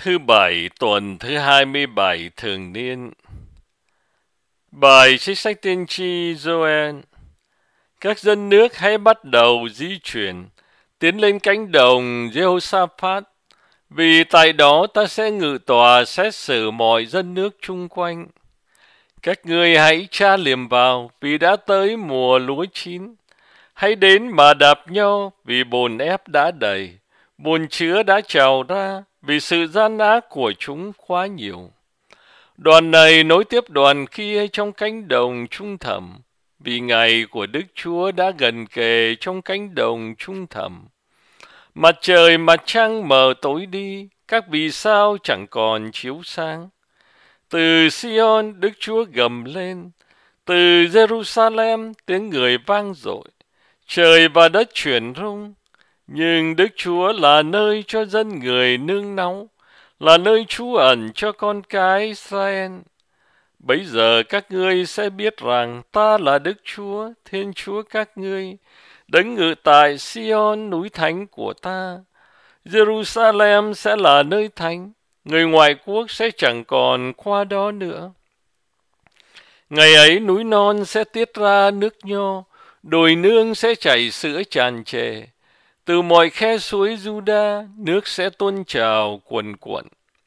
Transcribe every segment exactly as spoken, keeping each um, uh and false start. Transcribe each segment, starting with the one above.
Thứ bảy tuần thứ hai mươi bảy thường niên. Bài trích sách tiên tri Joel. Các dân nước hãy bắt đầu di chuyển, tiến lên cánh đồng Jehoshaphat, vì tại đó ta sẽ ngự tòa xét xử mọi dân nước chung quanh. Các ngươi hãy tra liềm vào, vì đã tới mùa lúa chín. Hãy đến mà đạp nho, vì bồn ép đã đầy, bồn chứa đã trào ra, vì sự gian ác của chúng quá nhiều. Đoàn này nối tiếp đoàn kia trong cánh đồng trung thẳm, vì ngày của Đức Chúa đã gần kề trong cánh đồng trung thẳm. Mặt trời mặt trăng mờ tối đi, các vì sao chẳng còn chiếu sáng. Từ Sion Đức Chúa gầm lên, từ Jerusalem tiếng người vang dội, trời và đất chuyển rung. Nhưng Đức Chúa là nơi cho dân người nương náu, là nơi trú ẩn cho con cái Israel. Bấy giờ các ngươi sẽ biết rằng ta là Đức Chúa, Thiên Chúa các ngươi, đấng ngự tại Sion núi thánh của ta. Jerusalem sẽ là nơi thánh, người ngoại quốc sẽ chẳng còn qua đó nữa. Ngày ấy núi non sẽ tiết ra nước nho, đồi nương sẽ chảy sữa tràn trề. Từ mọi khe suối Juda, nước sẽ tuôn trào cuồn cuộn.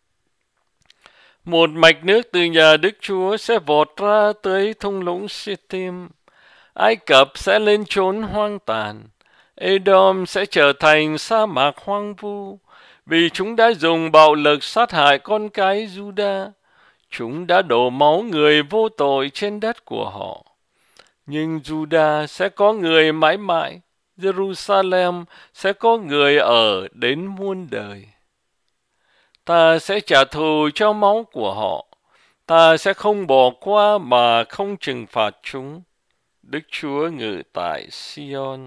Một mạch nước từ nhà Đức Chúa sẽ vọt ra tới thung lũng Shittim. Ai Cập sẽ lên chốn hoang tàn. Edom sẽ trở thành sa mạc hoang vu, vì chúng đã dùng bạo lực sát hại con cái Juda. Chúng đã đổ máu người vô tội trên đất của họ. Nhưng Juda sẽ có người mãi mãi, Jerusalem sẽ có người ở đến muôn đời. Ta sẽ trả thù cho máu của họ. Ta sẽ không bỏ qua mà không trừng phạt chúng. Đức Chúa ngự tại Sion.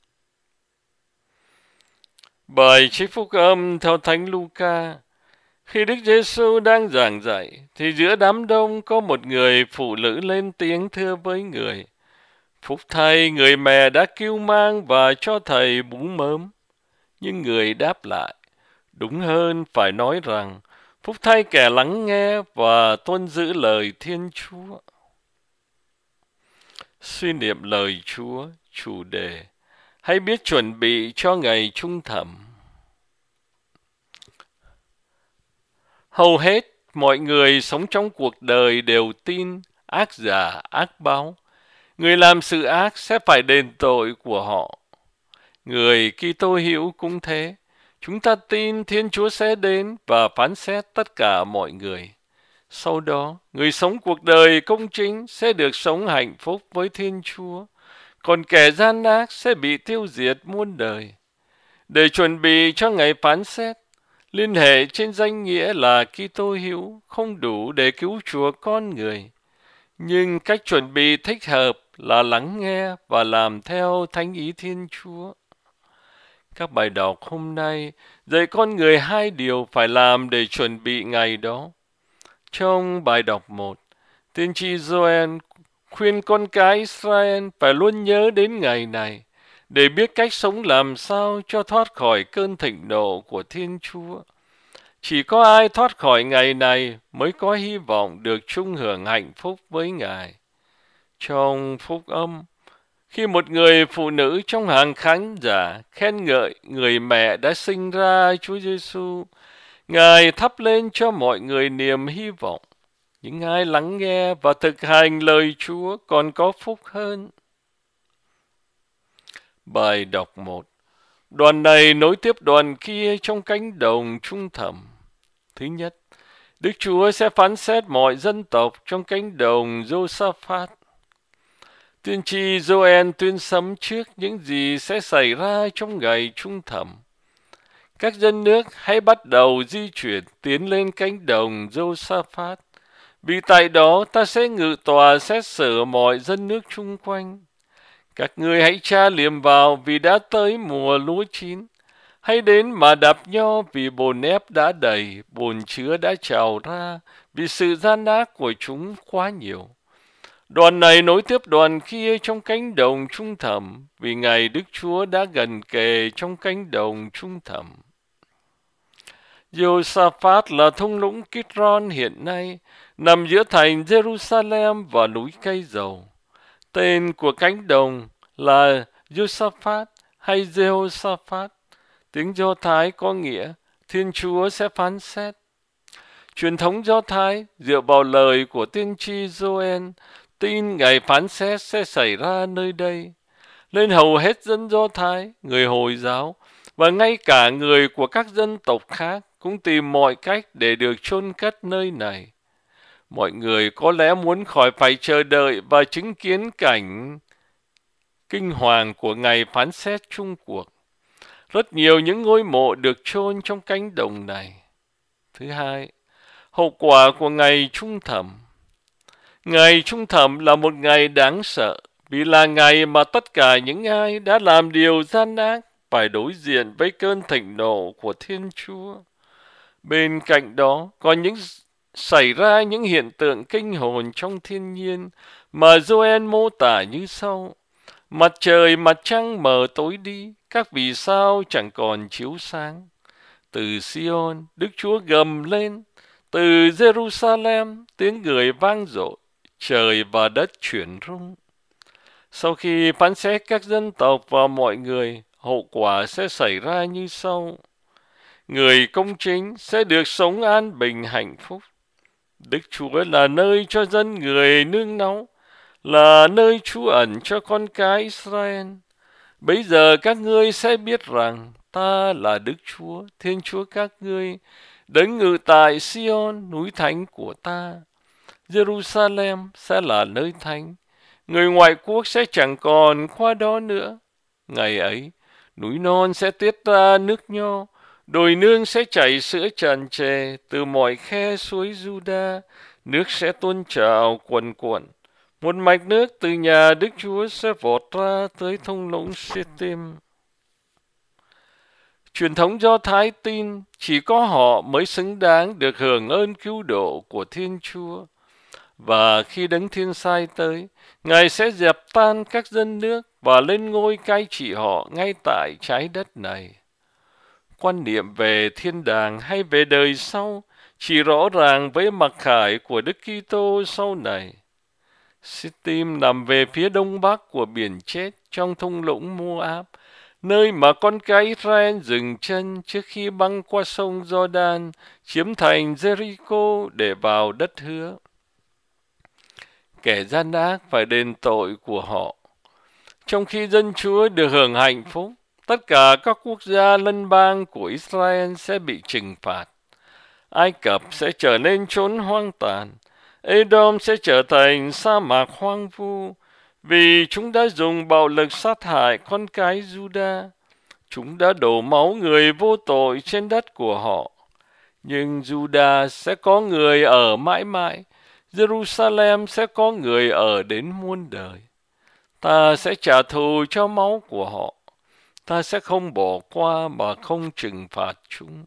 Bài trích phúc âm theo Thánh Luca. Khi Đức Giêsu đang giảng dạy, thì giữa đám đông có một người phụ nữ lên tiếng thưa với người: Phúc thay người mẹ đã cưu mang và cho thầy bú mớm. Nhưng người đáp lại: Đúng hơn phải nói rằng, phúc thay kẻ lắng nghe và tuân giữ lời Thiên Chúa. Suy niệm lời Chúa, chủ đề: Hãy biết chuẩn bị cho ngày trung thẩm. Hầu hết mọi người sống trong cuộc đời đều tin ác giả ác báo. Người làm sự ác sẽ phải đền tội của họ. Người Kitô hữu cũng thế. Chúng ta tin Thiên Chúa sẽ đến và phán xét tất cả mọi người. Sau đó, người sống cuộc đời công chính sẽ được sống hạnh phúc với Thiên Chúa, còn kẻ gian ác sẽ bị tiêu diệt muôn đời. Để chuẩn bị cho ngày phán xét, liên hệ trên danh nghĩa là Kitô hữu không đủ để cứu chuộc con người. Nhưng cách chuẩn bị thích hợp là lắng nghe và làm theo thánh ý Thiên Chúa. Các bài đọc hôm nay dạy con người hai điều phải làm để chuẩn bị ngày đó. Trong bài đọc một, tiên tri Joel khuyên con cái Israel phải luôn nhớ đến ngày này để biết cách sống làm sao cho thoát khỏi cơn thịnh nộ của Thiên Chúa. Chỉ có ai thoát khỏi ngày này mới có hy vọng được chung hưởng hạnh phúc với Ngài. Trong phúc âm, khi một người phụ nữ trong hàng khán giả khen ngợi người mẹ đã sinh ra Chúa Giêsu, Ngài thắp lên cho mọi người niềm hy vọng. Những ai lắng nghe và thực hành lời Chúa còn có phúc hơn. Bài đọc một. Đoàn này nối tiếp đoàn kia trong cánh đồng trung thẳm. Thứ nhất, Đức Chúa sẽ phán xét mọi dân tộc trong cánh đồng Josaphat. Tiên tri Joel tuyên sấm trước những gì sẽ xảy ra trong ngày trung thẳm. Các dân nước hãy bắt đầu di chuyển tiến lên cánh đồng Josaphat, vì tại đó ta sẽ ngự tòa xét xử mọi dân nước chung quanh. Các ngươi hãy tra liềm vào, vì đã tới mùa lúa chín. Hãy đến mà đạp nho, vì bồn ép đã đầy, bồn chứa đã trào ra, vì sự gian ác của chúng quá nhiều. Đoàn này nối tiếp đoàn kia trong cánh đồng trung thẳm, vì ngày Đức Chúa đã gần kề trong cánh đồng trung thẳm. Josaphat là thung lũng Kidron hiện nay, nằm giữa thành Jerusalem và núi cây dầu. Tên của cánh đồng là Josaphat hay Jehoshaphat. Tiếng Do Thái có nghĩa Thiên Chúa sẽ phán xét. Truyền thống Do Thái dựa vào lời của tiên tri Joel tin ngày phán xét sẽ xảy ra nơi đây. Nên hầu hết dân Do Thái, người Hồi giáo và ngay cả người của các dân tộc khác cũng tìm mọi cách để được chôn cất nơi này. Mọi người có lẽ muốn khỏi phải chờ đợi và chứng kiến cảnh kinh hoàng của ngày phán xét chung cuộc. Rất nhiều những ngôi mộ được chôn trong cánh đồng này. Thứ hai, hậu quả của ngày trung thẩm. Ngày trung thẩm là một ngày đáng sợ vì là ngày mà tất cả những ai đã làm điều gian ác phải đối diện với cơn thịnh nộ của Thiên Chúa. Bên cạnh đó còn những xảy ra những hiện tượng kinh hồn trong thiên nhiên mà Joel mô tả như sau. Mặt trời, mặt trăng mờ tối đi, các vì sao chẳng còn chiếu sáng. Từ Sion, Đức Chúa gầm lên, từ Jerusalem, tiếng người vang dội, trời và đất chuyển rung. Sau khi phán xét các dân tộc và mọi người, hậu quả sẽ xảy ra như sau. Người công chính sẽ được sống an bình hạnh phúc. Đức Chúa là nơi cho dân người nương náu, là nơi trú ẩn cho con cái Israel. Bây giờ các ngươi sẽ biết rằng ta là Đức Chúa, Thiên Chúa các ngươi, đấng ngự tại Sion, núi thánh của ta. Jerusalem sẽ là nơi thánh. Người ngoại quốc sẽ chẳng còn qua đó nữa. Ngày ấy, núi non sẽ tiết ra nước nho, đồi nương sẽ chảy sữa tràn trề từ mọi khe suối Juda, nước sẽ tuôn trào cuồn cuộn. Một mạch nước từ nhà Đức Chúa sẽ vọt ra tới thung lũng Shittim. Truyền thống Do Thái tin chỉ có họ mới xứng đáng được hưởng ơn cứu độ của Thiên Chúa. Và khi Đấng Thiên Sai tới, Ngài sẽ dẹp tan các dân nước và lên ngôi cai trị họ ngay tại trái đất này. Quan niệm về thiên đàng hay về đời sau chỉ rõ ràng với mặc khải của Đức Kitô sau này. Shittim nằm về phía đông bắc của biển chết trong thung lũng Moab, nơi mà con cái Israel dừng chân trước khi băng qua sông Jordan, chiếm thành Jericho để vào đất hứa. Kẻ gian ác phải đền tội của họ. Trong khi dân Chúa được hưởng hạnh phúc, tất cả các quốc gia lân bang của Israel sẽ bị trừng phạt. Ai Cập sẽ trở nên chốn hoang tàn. Edom sẽ trở thành sa mạc hoang vu, vì chúng đã dùng bạo lực sát hại con cái Juda. Chúng đã đổ máu người vô tội trên đất của họ. Nhưng Juda sẽ có người ở mãi mãi, Jerusalem sẽ có người ở đến muôn đời. Ta sẽ trả thù cho máu của họ. Ta sẽ không bỏ qua mà không trừng phạt chúng.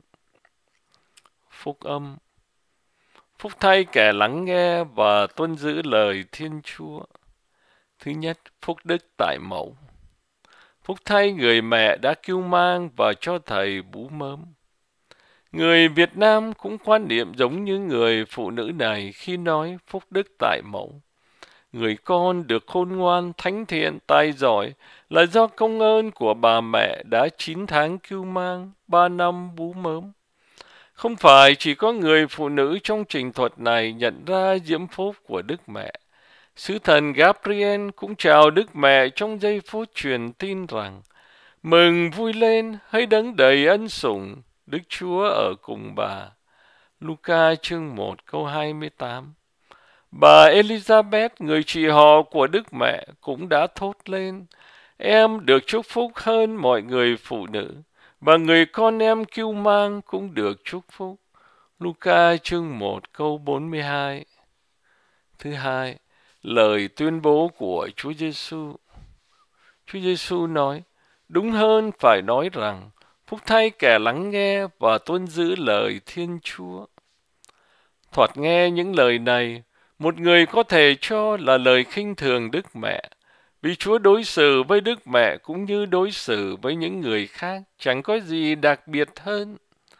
Phúc âm. Phúc thay kẻ lắng nghe và tuân giữ lời Thiên Chúa. Thứ nhất, phúc đức tại mẫu. Phúc thay người mẹ đã cưu mang và cho thầy bú mớm. Người Việt Nam cũng quan niệm giống như người phụ nữ này khi nói phúc đức tại mẫu. Người con được khôn ngoan, thánh thiện, tài giỏi là do công ơn của bà mẹ đã chín tháng cưu mang, ba năm bú mớm. Không phải chỉ có người phụ nữ trong trình thuật này nhận ra diễm phúc của Đức Mẹ. Sứ thần Gabriel cũng chào Đức Mẹ trong giây phút truyền tin rằng: Mừng vui lên, hãy đấng đầy ân sủng, Đức Chúa ở cùng bà. Luca chương một câu hai mươi tám. Bà Elizabeth, người chị họ của Đức Mẹ, cũng đã thốt lên: Em được chúc phúc hơn mọi người phụ nữ, và người con em cưu mang cũng được chúc phúc. Luca chương một câu bốn mươi hai. Thứ hai, lời tuyên bố của Chúa Giêsu. Chúa Giêsu nói: Đúng hơn phải nói rằng, phúc thay kẻ lắng nghe và tuân giữ lời Thiên Chúa. Thoạt nghe những lời này, một người có thể cho là lời khinh thường Đức Mẹ, vì Chúa đối xử với Đức Mẹ cũng như đối xử với những người khác, chẳng có gì đặc biệt hơn.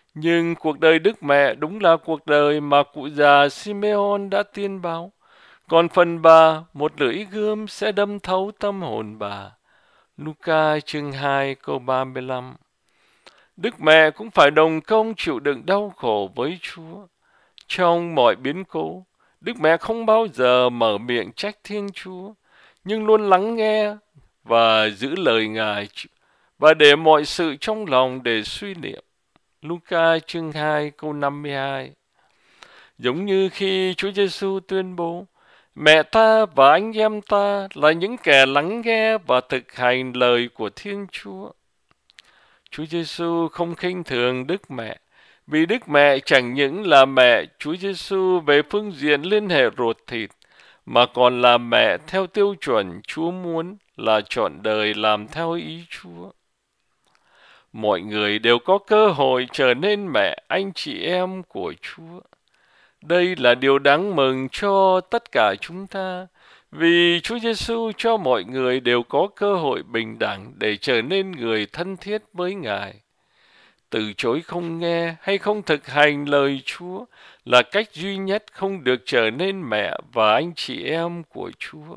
Nhưng cuộc đời Đức Mẹ đúng là cuộc đời mà cụ già Simeon đã tiên báo. Còn phần bà, một lưỡi gươm sẽ đâm thấu tâm hồn bà. Luca chương hai câu ba mươi lăm. Đức Mẹ cũng phải đồng công chịu đựng đau khổ với Chúa. Trong mọi biến cố, Đức Mẹ không bao giờ mở miệng trách Thiên Chúa, nhưng luôn lắng nghe và giữ lời Ngài và để mọi sự trong lòng để suy niệm. Luca chương hai câu năm mươi hai. Giống như khi Chúa Giêsu tuyên bố, mẹ ta và anh em ta là những kẻ lắng nghe và thực hành lời của Thiên Chúa. Chúa Giêsu không khinh thường Đức Mẹ, vì Đức Mẹ chẳng những là mẹ Chúa Giêsu về phương diện liên hệ ruột thịt, mà còn là mẹ theo tiêu chuẩn Chúa muốn là trọn đời làm theo ý Chúa. Mọi người đều có cơ hội trở nên mẹ anh chị em của Chúa. Đây là điều đáng mừng cho tất cả chúng ta, vì Chúa Giêsu cho mọi người đều có cơ hội bình đẳng để trở nên người thân thiết với Ngài. Từ chối không nghe hay không thực hành lời Chúa là cách duy nhất không được trở nên mẹ và anh chị em của Chúa.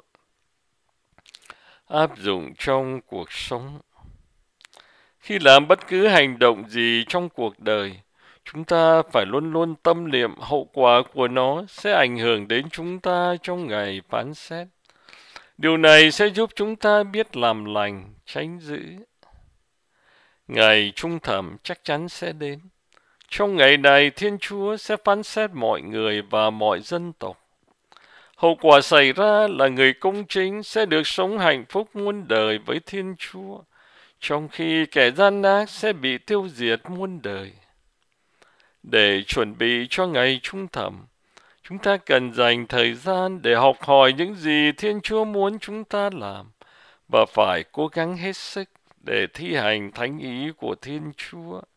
Áp dụng trong cuộc sống. Khi làm bất cứ hành động gì trong cuộc đời, chúng ta phải luôn luôn tâm niệm hậu quả của nó sẽ ảnh hưởng đến chúng ta trong ngày phán xét. Điều này sẽ giúp chúng ta biết làm lành, tránh dữ. Ngày trung thẩm chắc chắn sẽ đến. Trong ngày này, Thiên Chúa sẽ phán xét mọi người và mọi dân tộc. Hậu quả xảy ra là người công chính sẽ được sống hạnh phúc muôn đời với Thiên Chúa, trong khi kẻ gian ác sẽ bị tiêu diệt muôn đời. Để chuẩn bị cho ngày trung thẩm, chúng ta cần dành thời gian để học hỏi những gì Thiên Chúa muốn chúng ta làm và phải cố gắng hết sức để thi hành thánh ý của Thiên Chúa.